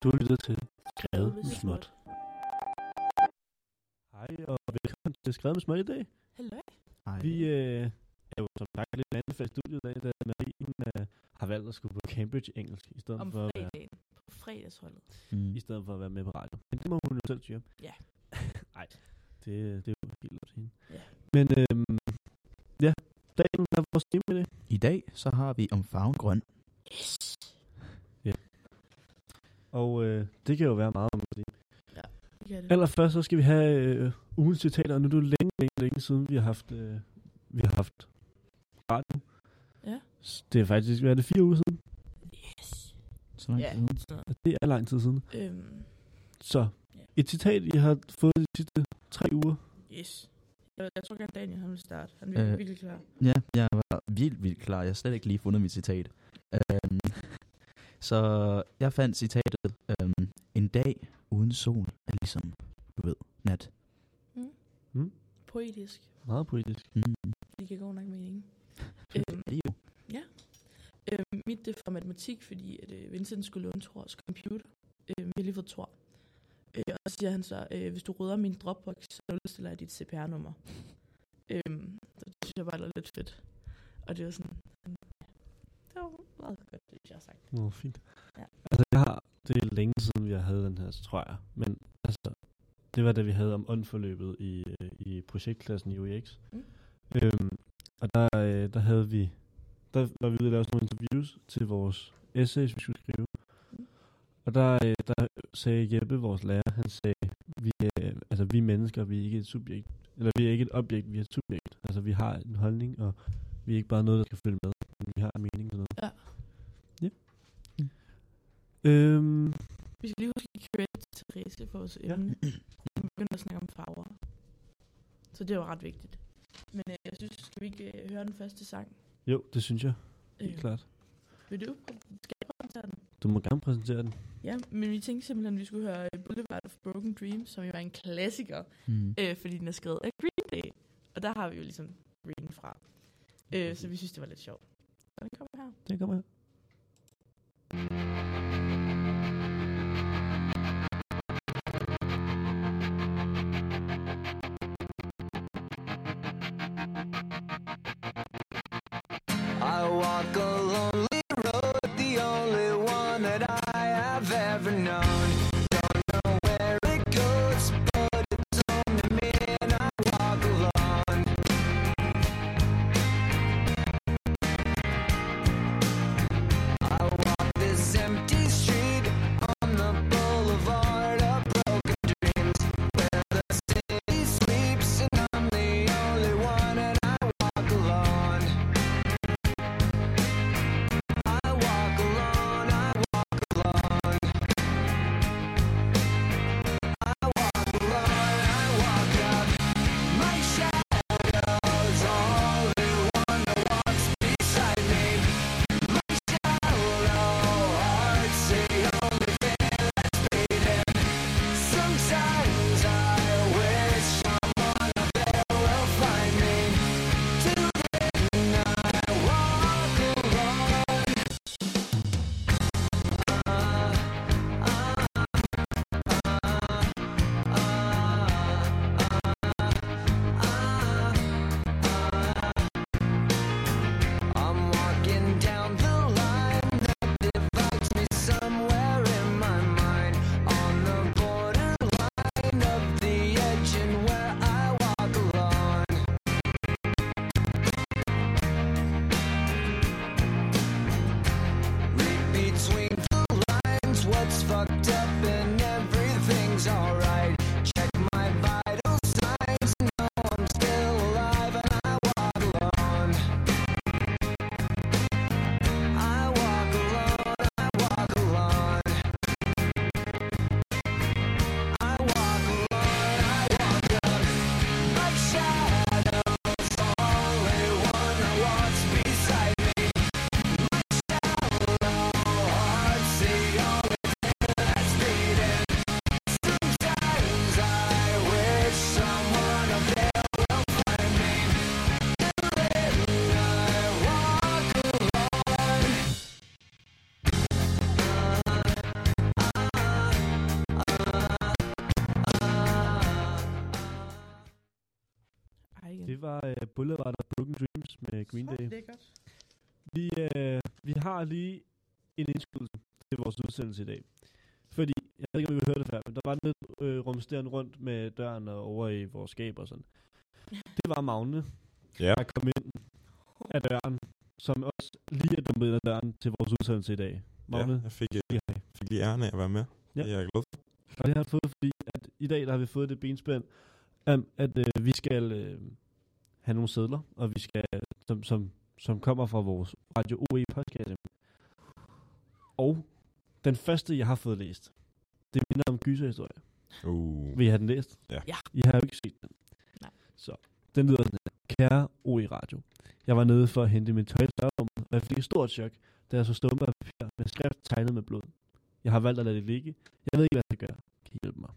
Du lytter til Skrevet med Småt. Hej og velkommen til Skrevet med Småt i dag. Hallo. Vi er jo som sagt lidt andet fra studiet i dag, da Marien har valgt at skulle på Cambridge engelsk i stedet for fredagen, på fredagsholdet. I stedet for at være med på radio. Men det må hun jo selv styre. Ja. Nej, det er jo helt op til hende. Ja. Men ja, dagen er vores tema i dag. I dag så har vi om farven grøn. Yes. Og det kan jo være meget om det. Ja, det kan det. Allerførst så skal vi have ugens citater, og nu er det længe siden, vi har haft radio. Ja. Det er faktisk, hvad er det, 4 uger siden? Yes. Så langt Ja. siden. Det er lang tid siden. Så, Ja. et citat, I har fået de sidste 3 uger. Yes. Jeg tror gerne, Daniel han vil starte. Han er virkelig klar. Ja, jeg var vildt klar. Jeg har slet ikke lige fundet mit citat. Så jeg fandt citatet, en dag uden sol er ligesom, du ved, nat. Poetisk. Meget poetisk. Det kan godt nok mening. Det er det jo. Mit det er fra matematik, fordi at, Vincent skulle låne Thors computer. Vi har lige fået Thor. Og så siger han så, hvis du rydder min Dropbox, så nulstiller jeg dit CPR-nummer. Så det synes jeg bare var lidt fedt. Og det var sådan, det var meget godt, det jeg har sagt. Fint. Ja. Altså, det er længe siden, vi har havde den her, tror jeg. Men altså, det var da vi havde om åndforløbet i projektklassen i UX. Og der havde vi, der var vi ude at lave sådan nogle interviews til vores essays, vi skulle skrive. Og der sagde Jeppe, vores lærer, han sagde, vi mennesker, vi er ikke et subjekt. Eller vi er ikke et objekt, vi er et subjekt. Altså vi har en holdning, og vi er ikke bare noget, der skal følge med. Men vi har en mening og noget. Ja. Ja. Vi skal lige huske at credit til Therese for vores emne. Vi begynder at snakke om farver. Så det var ret vigtigt. Men jeg synes, skal vi ikke høre den første sang? Jo, det synes jeg. Helt klart. Vil du? Skal jeg præsentere den? Du må gerne præsentere den. Ja, men vi tænkte simpelthen, at vi skulle høre Boulevard of Broken Dreams, som jo er en klassiker, fordi den er skrevet af Green Day. Og der har vi jo ligesom Green fra. Så vi synes, det var lidt sjovt. Så den kommer her. Den kommer her. I walk a lonely road, the only one that I have ever known. Don't know where it goes, but it's only me and I walk alone. I walk this empty street on the boulevard of broken dreams, where the city sleeps and I'm the only one and I walk alone. var Boulevard of Broken Dreams med Green Så Day. lækkert. Vi har lige en indskydelse til vores udsendelse i dag. Fordi, jeg ved ikke, om I vil høre det før, men der var lidt rumsterende rundt med døren og over i vores skab og sådan. Det var Magne, der kom ind af døren, som også lige er dumpet ind af døren til vores udsendelse i dag. Magne, jeg fik lige æren af at være med. Ja. Det er jeg glad for. Og det har jeg fået, fordi at i dag der har vi fået det benspænd, at vi skal have nogle sedler, og vi skal, som kommer fra vores Radio OE podcast. Og den første, jeg har fået læst, det minder om gyserhistorie. Vil I have den læst? Ja. I har jo ikke set den. Nej. Så, den lyder sådan her. Kære OE Radio. Jeg var nede for at hente mit tøj i størrummet, og jeg fik et stort chok, da jeg så stumper af papir med skrift tegnet med blod. Jeg har valgt at lade det ligge. Jeg ved ikke, hvad jeg skal gøre. Kan I hjælpe mig?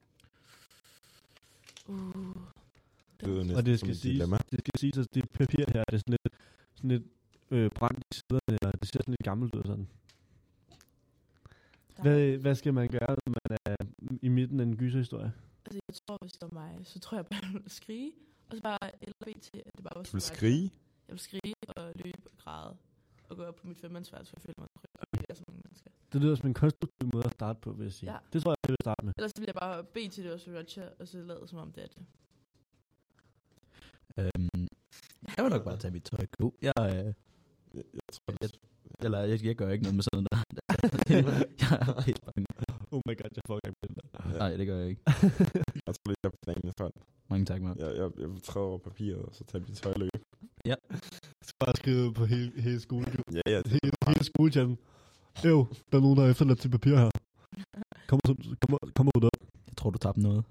Og det skal siges, at det papir her, det er sådan lidt brændt i siderne, og det ser sådan lidt gammelt ud sådan. Hvad skal man gøre, når man er i midten af en gyserhistorie? Altså, jeg tror, hvis det var mig, så tror jeg bare, jeg ville skrige. Og så bare LB til, at det bare var Du vil skrige? Jeg vil skrige og løbe og græde. Og gå op på mit 5-mandsværelse, for jeg føler mig tryg. Okay. Jeg er så mange mennesker. Det lyder som en konstruktiv måde at starte på, vil jeg sige. Ja. Det tror jeg vil starte med. Ellers vil jeg bare bede til det også, og så lade som om det er det. Jeg vil nok bare tage mit tøj på. Jeg gør ikke noget med sådan der. Jeg er helt bange. Oh my god, jeg får ikke den der. Nej, det gør jeg ikke. Jeg tror lige, jeg er på dagen før. Mange tak, Mark. Jeg vil træde over papiret, og så tage mit tøj og løbe. Ja. Jeg skal bare skrive på hele skolen. Ja. Hele skolechatten. Der er nogen, der er efterladt til papir her. Kommer ud op. Jeg tror, du tabte noget.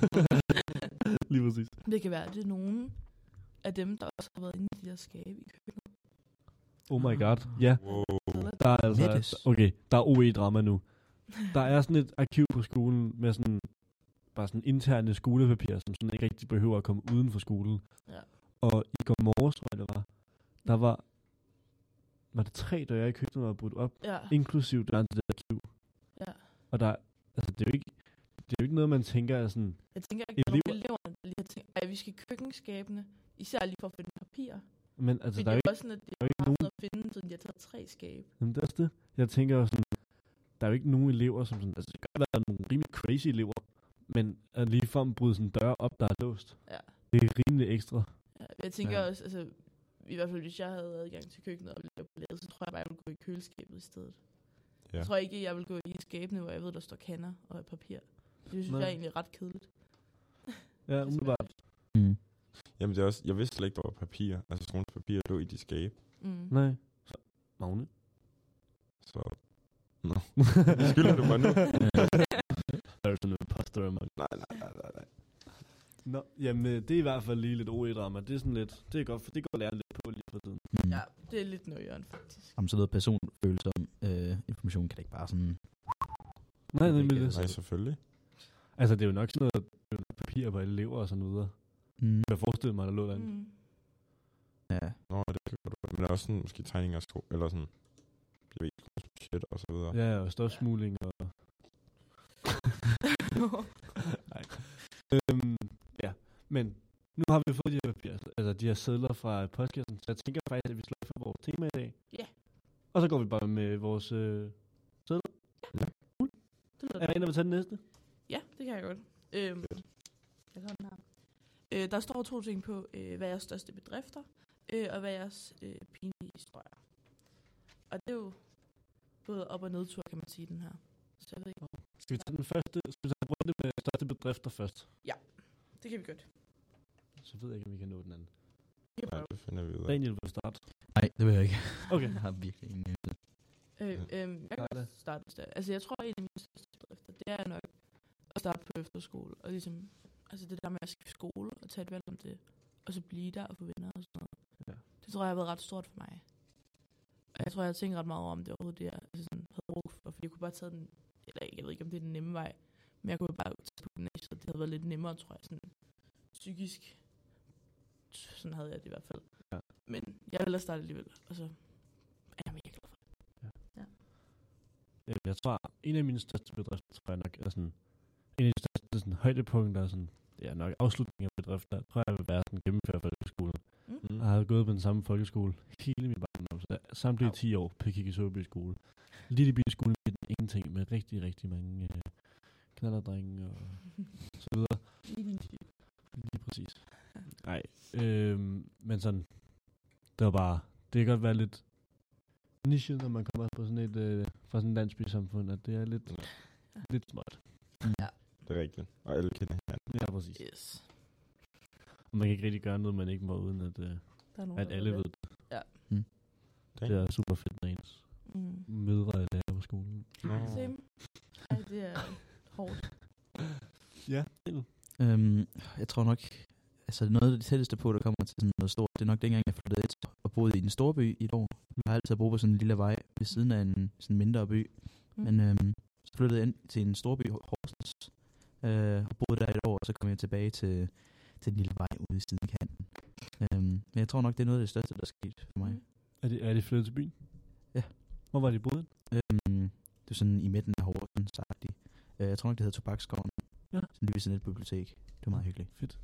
Lige præcis. Det kan være, at det er nogen af dem, der også har været inde i de der skabe i køkkenet. Oh my god. Ja. Wow. Der er altså... Okay, der er OE-drama nu. Der er sådan et arkiv på skolen med sådan... Bare sådan interne skolepapir, som sådan ikke rigtig behøver at komme uden for skolen. Ja. Og i går morges, tror jeg det var, der var det 3 døre i køkkenet, der var brudt op, inklusiv døren til det arkiv. Ja. Og der, altså det er jo ikke noget, man tænker er sådan... Jeg tænker ikke, at nogle elever, der lige har tænkt, vi skal køkkenskabene, især lige for at finde papir. Men altså, der er jo også sådan, at det er nogen at finde, siden de har taget 3 skabe. Jamen det er også det. Jeg tænker jo sådan, der er jo ikke nogen elever, som sådan... Altså det kan være nogle rimelig crazy elever, men at lige for at bryde sådan en dør op, der er låst. Ja. Det er rimelig ekstra. Ja, jeg tænker også, altså, i hvert fald hvis jeg havde adgang til køkkenet og ville lave ballade, så tror jeg bare, jeg ville gå i køleskabet i stedet. Ja. Jeg tror ikke, jeg vil gå i skabene, hvor jeg ved, der står kander og papir. Det synes jeg er egentlig ret kedeligt. Ja, umiddelbart. Jamen det er også, jeg vidste slet ikke, der var papir. Altså skolens papir lå i de skabe. Nej. Så, Magne. Så, skylder du mig nu? Der er jo sådan noget imposter, Magne. Nej. Nå, jamen det er i hvert fald lige lidt OE-drama. Det er sådan lidt, det er godt, for det går at lære lidt på lige for tiden. Ja, det er lidt nøjeren faktisk. Om sådan noget personfølsom information kan det ikke bare sådan... Nej, selvfølgelig. Altså det er jo nok sådan noget papir på alle elever og sådan noget. Jeg forestiller mig, der lå derinde. Ja. Nå, det kan godt være. Men der er også sådan, måske tegninger af sko, eller sådan, jeg ved ikke, shit og så videre. Ja, og stofsmugling og... Nej. Ja, men nu har vi fået de her papirer, altså de her sedler fra podcasten, så jeg tænker faktisk, at vi slår for vores tema i dag. Ja. Og så går vi bare med vores sedler. Ja. Cool. Er der en, der vil tage den næste? Ja, det kan jeg godt. Jeg tager den her. Der står 2 ting på, hvad er jeres største bedrifter, og hvad er jeres pinlige historier. Og det er jo både op- og nedtur, kan man sige, den her. Så jeg ved ikke. Skal vi tage den første? Skal vi tage runde med største bedrifter først? Ja, det kan vi godt. Så ved jeg ikke, om vi kan nå den anden. Nej, det finder vi ud af. Daniel vil starte. Nej, det vil jeg ikke. Okay. Jeg har virkelig ingen næste. Jeg kan godt starte der. Altså, jeg tror, en af mine største bedrifter, det er nok at starte på efterskole. Og ligesom, altså det der med at skifte skole og tage et valg om det. Og så blive der og få venner og sådan noget. Ja. Det tror jeg har været ret stort for mig. Og jeg tror, jeg har tænkt ret meget over, om det overhovedet det, jeg sådan, havde brug for. Fordi jeg kunne bare tage den, eller jeg ved ikke, om det er den nemme vej. Men jeg kunne bare tage på gymnasiet, det havde været lidt nemmere, tror jeg. Sådan psykisk. Sådan havde jeg det i hvert fald. Ja. Men jeg ville have startet alligevel. Og så er jeg mega glad for det. Ja. Jeg tror, en af mine største bedrifter, tror jeg nok, er sådan, en af de største sådan, højdepunkter, sådan, ja, nok afslutningen af bedrifter, tror jeg vil være sådan gennemført folkeskolen. Mm. Jeg har gået på den samme folkeskole hele min barndom, så samtlige 10 år på Kikki Søby skole. Lille bitte skole med ingenting, med rigtig, rigtig mange knalderdrenge og så videre. Lige præcis. Nej, men sådan, det var bare, det kan godt være lidt niche, når man kommer på sådan et, fra sådan et landsbysamfund, at det er lidt småt. Ja. Det er rigtigt. Og alle kender hinanden. Ja, præcis. Yes. Og man kan ikke rigtig gøre noget, man ikke må, uden at, Der er nogen, at der alle ved ved det. det. Ja. Det er super fedt, når ens mødre er lærer på skolen. Same. Ej, det er hårdt. Ja. Jeg tror nok, altså noget af det tætteste på, der kommer til sådan noget stort, det er nok dengang, jeg flyttede et og boede i en stor by i et år. Jeg har altid boet på sådan en lille vej ved siden af en sådan mindre by. Men så flyttede jeg ind til en stor by, Horsens, og boede der et år, og så kom jeg tilbage til den lille vej ude i sidekanten. Men jeg tror nok, det er noget af det største, der er sket for mig. Er de flyttet til byen? Ja. Hvor var de boet? Det er sådan i midten af Horsens, sagtligt. Jeg tror nok, det hedder Tobaksskoven. Ja. Sådan lige ved sådan et bibliotek. Det var meget hyggeligt. Fedt.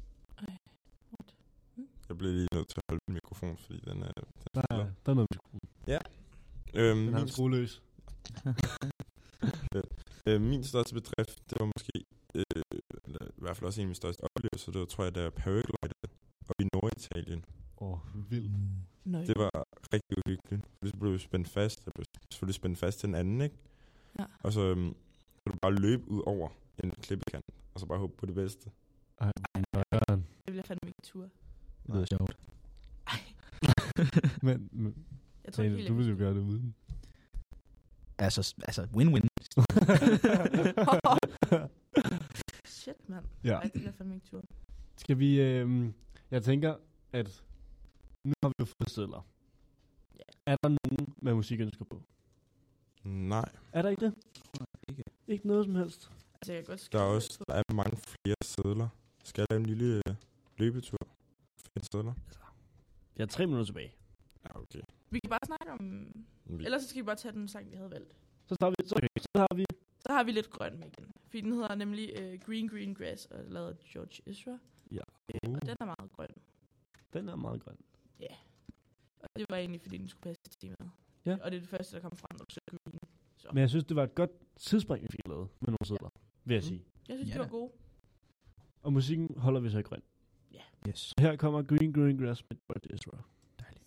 Jeg blev lige nødt til at holde min mikrofon, fordi den er... Der er noget mikrofon. Ja. Den er skrueløs. Min største bedrift, det var måske, i hvert fald også en af mine største oplevelser, det var, tror jeg, der paraglidede op i Norditalien. Vildt. Det var rigtig uhyggeligt. Vi blev spændt fast. Jeg blev selvfølgelig spændt fast til den anden, ikke? Ja. Og så kan du bare løbe ud over en klippekant, og så bare håbe på det bedste. Ej, det vil jeg fandme ikke tur. Det lyder sjovt. men Jeg tror Daniel, du vil jo gøre det uden. Altså win-win. Shit, mand. Ja. Ej, det vil jeg fandme ikke tur. Skal vi... jeg tænker, at nu har vi jo fået sedler. Er der nogen med musikønsker på? Nej. Er der ikke det? Ikke noget som helst. Altså, jeg kan godt Der er mange flere sedler. Skal jeg lave en lille løbetur? Finde sedler? Jeg har 3 minutter tilbage. Ja, okay. Vi kan bare snakke om... Ellers så skal vi bare tage den sang, vi havde valgt. Så har vi lidt grøn med igen. Fordi den hedder nemlig Green Grass, og lavet af George Ezra. Ja. Og den er meget grøn. Den er meget grøn. Ja. Og det var egentlig, fordi den skulle passe til temaet. Ja. Og det er det første, der kom frem, når du ser green. Så. Men jeg synes, det var et godt tidsspring, vi fik lavet med nogle sædler, vil jeg sige. Jeg synes, de var gode. Og musikken holder vi så i grøn. Ja. Yes. Så her kommer Green Grass med George Ezra. Dejligt.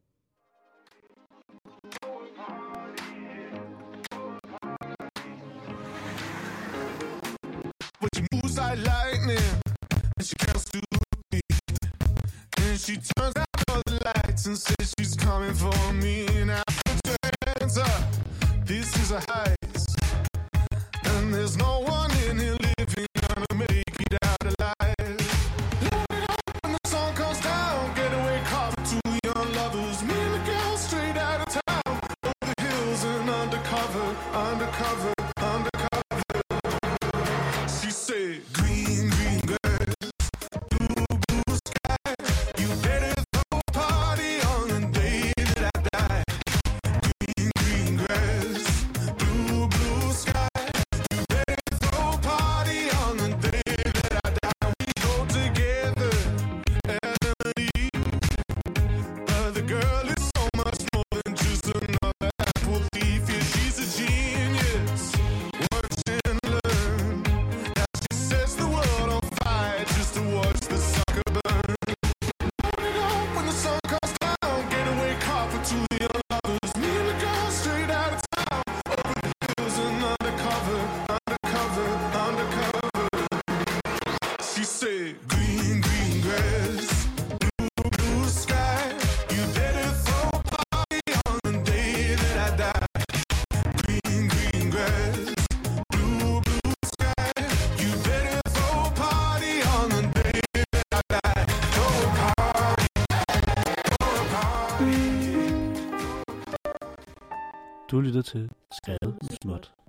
But she moves like lightning, and she counts to the beat. And she turns out all the lights and says she's coming for me. Now put your hands up, this is a heist. And there's no one in here living gonna make it out alive. Load it up when the sun comes down, getaway car for 2 young lovers. Me and the girl straight out of town, over the hills and undercover. She said, green grass, blue sky. You better throw a party on the day that I die. Green grass, blue sky. You better throw a party on the day that I die. We go together, Adam and Eve. But the girl is so much more than just another apple thief. Yeah, she's a genius. Watch and learn. She sets the world on fire just to watch the sucker burn. Load it up when the sun comes down. Getaway car for 2 young lovers. Me and the girl straight out of town, over the hills and undercover. She said, green grass, blue sky. You better throw a party on the day that I die. Green grass, blue sky. You better throw a party on the day that I die. Throw a party. Du lytter til Skrevet Småt.